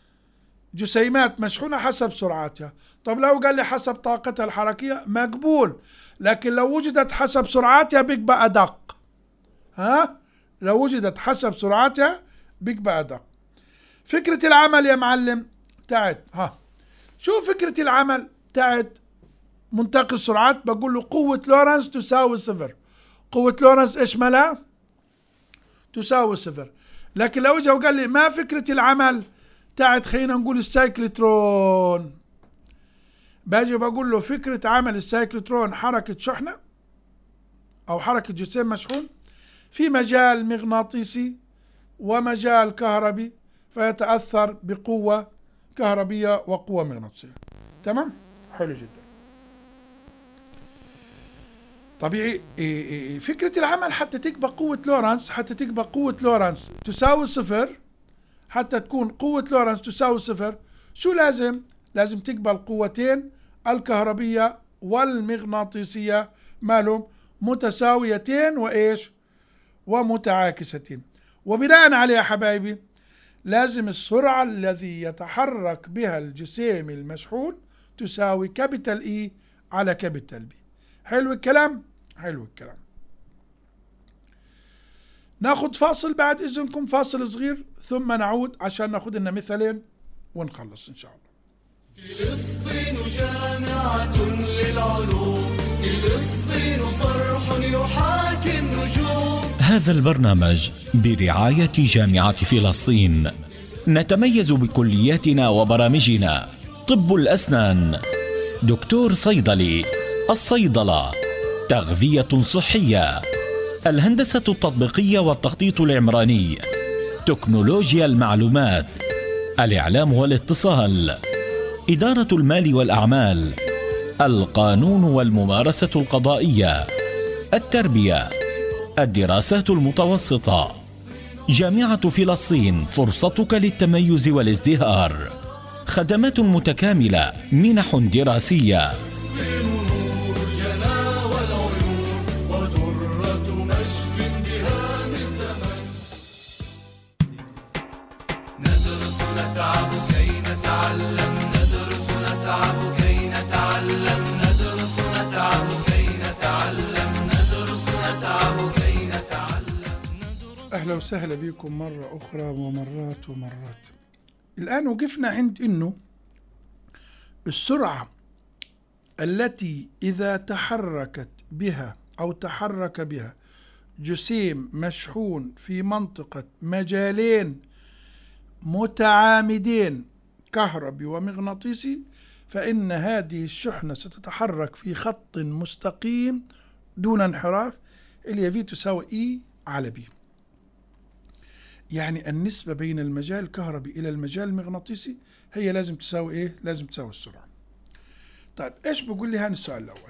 جسيمات مشحونة حسب سرعاتها. طب لو قال لي حسب طاقتها الحركية مقبول، لكن لو وجدت حسب سرعاتها بيبقى أدق. ها لو وجدت حسب سرعاتها بيبقى أدق. فكرة العمل يا معلم تعد ها شو فكرة العمل تعد منتقي السرعات؟ بقول له قوة لورنس تساوي صفر. قوة لورنس ايش مالها؟ تساوي صفر. لكن لو جاء وقال لي ما فكرة العمل تعد، خلينا نقول السايكلوترون. باجي بقول له فكرة عمل السايكلوترون حركة شحنة أو حركة جسيم مشحون في مجال مغناطيسي ومجال كهربي، فيتأثر بقوة كهربية وقوة مغناطيسية. تمام؟ حلو جدا. طبيعي فكرة العمل حتى تكبر قوة لورنس، حتى تكبر قوة لورنس تساوي صفر، حتى تكون قوة لورنس تساوي صفر، شو لازم؟ لازم تقبل قوتين الكهربية والمغناطيسية مالهم متساويتين وإيش؟ ومتعاكستين. وبناء عليه يا حبايبي لازم السرعة الذي يتحرك بها الجسيم المشحون تساوي كابيتال إي على كابيتال بي. حلو الكلام؟ حلو الكلام. ناخد فاصل بعد إذنكم، فاصل صغير، ثم نعود عشان ناخد لنا مثالين ونخلص إن شاء الله. فلسطين جامعة للعلوم، فلسطين صرح يحاكي النجوم. هذا البرنامج برعاية جامعة فلسطين. نتميز بكلياتنا وبرامجنا: طب الأسنان، دكتور صيدلي، الصيدلة، تغذية صحية، الهندسة التطبيقية والتخطيط العمراني، تكنولوجيا المعلومات، الإعلام والاتصال، إدارة المال والأعمال، القانون والممارسة القضائية، التربية، الدراسات المتوسطة. جامعة فلسطين، فرصتك للتميز والازدهار. خدمات متكاملة، منح دراسية. ندرس نتعب كي نتعلم، ندرس نتعب كي نتعلم، ندرس نتعب كي نتعلم، ندرس نتعب كي نتعلم. أهلا وسهلا بكم مرة أخرى ومرات ومرات. الآن وقفنا عند أنه السرعة التي إذا تحركت بها أو تحرك بها جسيم مشحون في منطقة مجالين متعامدين كهربي ومغناطيسي، فإن هذه الشحنة ستتحرك في خط مستقيم دون انحراف، اللي في تساوي إي على بي. يعني النسبة بين المجال الكهربي إلى المجال المغناطيسي هي لازم تساوي إيه؟ لازم تساوي السرعة. طيب إيش بقول لي هذا السؤال الأول؟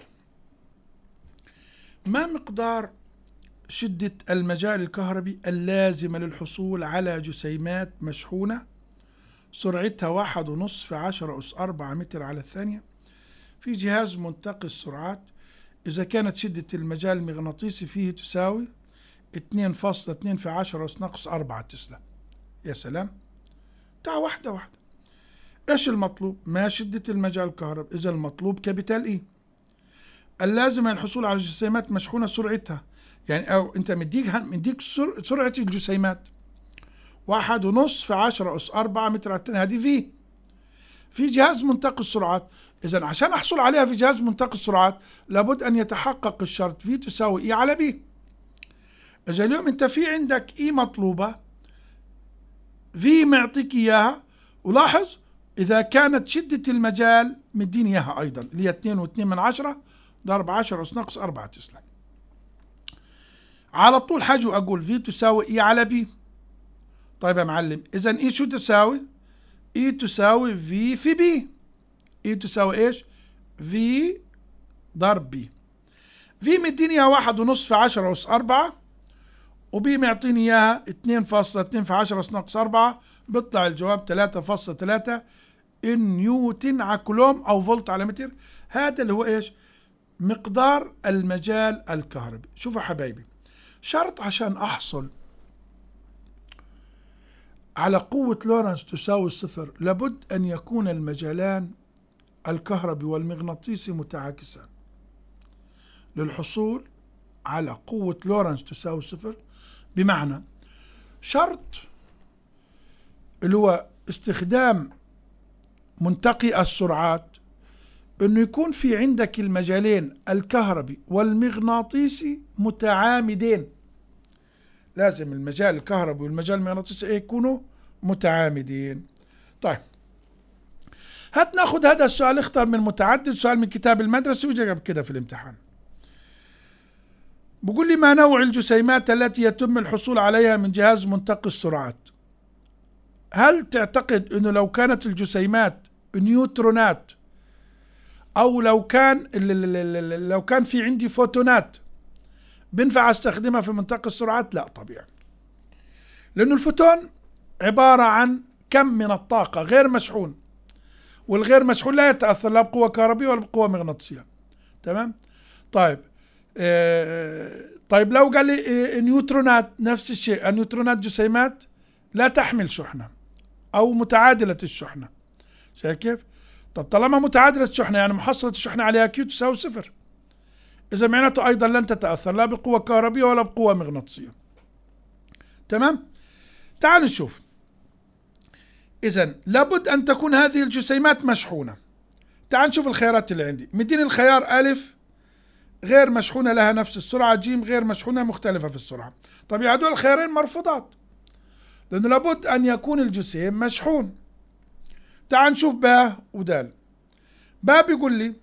ما مقدار شدة المجال الكهربي اللازمة للحصول على جسيمات مشحونة سرعتها واحد ونص في عشرة أس أربعة متر على الثانية في جهاز منتقي السرعات، إذا كانت شدة المجال المغناطيسي فيه تساوي اثنين فاصلة اثنين في عشرة أس ناقص أربعة تسلا. يا سلام. تعال واحدة واحدة. إيش المطلوب؟ ما شدة المجال الكهربي، إذا المطلوب كابيتال إي اللازم الحصول على جسيمات مشحونة سرعتها، يعني أو أنت مديك مديك سرعة الجسيمات واحد ونص في عشرة أس أربعة متر على الثانية، هذه في في جهاز منتقي السرعات. إذا عشان أحصل عليها في جهاز منتقي السرعات لابد أن يتحقق الشرط في تساوي إي على بي. إذا اليوم أنت في عندك إي مطلوبة، في معطيك إياها، ولاحظ إذا كانت شدة المجال مديني إياها أيضا اللي هي اثنين واثنين من عشرة ضرب عشرة أس ناقص أربعة تسلا. على طول حاجة أقول في تساوي إي على بي. طيب يا معلم، إذا إي شو تساوي؟ إي تساوي في في بي. إي تساوي إيش؟ في ضرب بي. في مديني إياها واحد ونص في عشرة أس أربعة، وبي معطيني إياها اثنين فاصلة اثنين في عشرة أس ناقص أربعة، بيطلع الجواب ثلاثة فاصلة ثلاثة نيوتن على كولوم أو فولت على متر. هذا اللي هو إيش؟ مقدار المجال الكهربي. شوفوا حبايبي، شرط عشان أحصل على قوة لورنس تساوي الصفر لابد أن يكون المجالان الكهربي والمغناطيسي متعاكسان. للحصول على قوة لورنس تساوي صفر، بمعنى شرط اللي هو استخدام منتقي السرعات انه يكون في عندك المجالين الكهربي والمغناطيسي متعامدين. لازم المجال الكهربي والمجال المغناطيسي يكونوا متعامدين. طيب هات ناخذ هذا السؤال، اختر من متعدد، سؤال من كتاب المدرسة وجرب كده في الامتحان. بقول لي ما نوع الجسيمات التي يتم الحصول عليها من جهاز منتقي السرعات؟ هل تعتقد انه لو كانت الجسيمات نيوترونات، او لو كان لو كان في عندي فوتونات بنفع استخدمها في منطقة السرعات؟ لا طبيعي، لانه الفوتون عبارة عن كم من الطاقة غير مشحون، والغير مشحون لا يتأثر لا بقوة كهربية ولا بقوة مغناطيسية. تمام. طيب آه طيب لو قال لي آه نيوترونات، نفس الشيء، النيوترونات جسيمات لا تحمل شحنة او متعادلة الشحنة. شايف كيف؟ طب طالما متعادلة الشحنة يعني محصلة الشحنة عليها كيو تساوي صفر، إذا معناته أيضا لن تتأثر لا بقوة كهربية ولا بقوة مغناطيسية. تمام؟ تعالوا نشوف. إذن لابد أن تكون هذه الجسيمات مشحونة. تعال نشوف الخيارات اللي عندي. مديني الخيار ألف غير مشحونة لها نفس السرعة، جيم غير مشحونة مختلفة في السرعة. طبيعي هذول الخيارين مرفوضات، لأنه لابد أن يكون الجسيم مشحون. تعال نشوف باء ودال. باء بيقول لي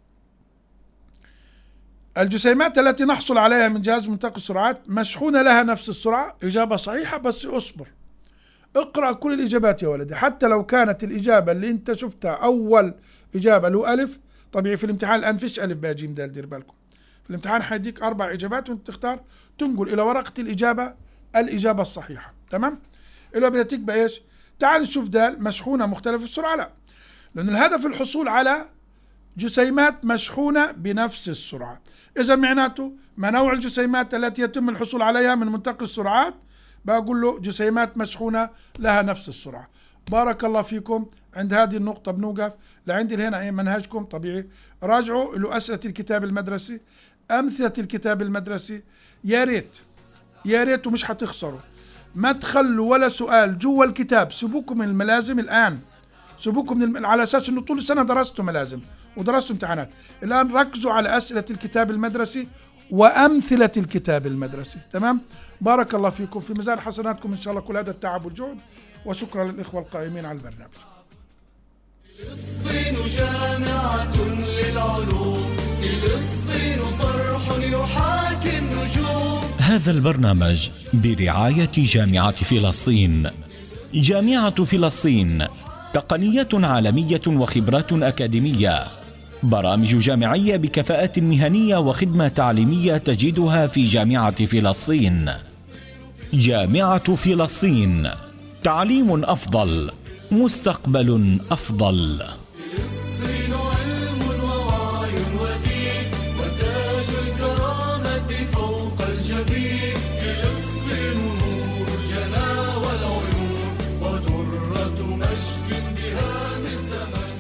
الجسيمات التي نحصل عليها من جهاز منتقي السرعات مشحونة لها نفس السرعة. إجابة صحيحة، بس اصبر، اقرأ كل الإجابات يا ولدي، حتى لو كانت الإجابة اللي انت شفتها أول إجابة له ألف. طبيعي في الامتحان الآن فيش ألف باء جيم دال، دير بالكم. في الامتحان حيديك أربع إجابات وانت تختار تنقل إلى ورقة الإجابة الإجابة الصحيحة. تمام؟ إلى بدأ تبقى إيش؟ تعال نشوف دال مشحونة مختلفة السرعة. لا، لأن الهدف الحصول على جسيمات مشحونة بنفس السرعة. إذا معناته ما نوع الجسيمات التي يتم الحصول عليها من منتقي السرعات؟ بقول له جسيمات مشحونة لها نفس السرعة. بارك الله فيكم. عند هذه النقطة بنوقف. لعندي هنا ايه منهجكم طبيعي، راجعوا له أسئلة الكتاب المدرسي، أمثلة الكتاب المدرسي. يا ريت يا ريت ومش هتخسروا، ما تخلوا ولا سؤال جوا الكتاب. سيبوكم من الملازم الآن، سيبوكم من الم... على أساس أنه طول السنة درستوا ملازم ودرستوا امتحانات. الآن ركزوا على أسئلة الكتاب المدرسي وأمثلة الكتاب المدرسي. تمام؟ بارك الله فيكم، في ميزان حسناتكم إن شاء الله كل هذا التعب والجهد، وشكرا للإخوة القائمين على البرنامج. فلسطين جامعة للعلوم، فلسطين صرح يحاكي النجوم. هذا البرنامج برعاية جامعة فلسطين. جامعة فلسطين تقنية عالمية وخبرات أكاديمية، برامج جامعية بكفاءة مهنية وخدمة تعليمية تجدها في جامعة فلسطين. جامعة فلسطين، تعليم أفضل، مستقبل أفضل. فلسطين علم ووعي ودين، وتاج الكرامة فوق الجبين. فلسطين نور الجنى والعيون، ودرة مجد بها من زمن.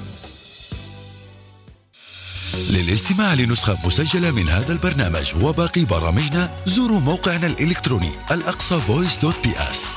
للاستماع لنسخة مسجلة من هذا البرنامج وباقي برامجنا زوروا موقعنا الإلكتروني الأقصى فويس دوت بي اس.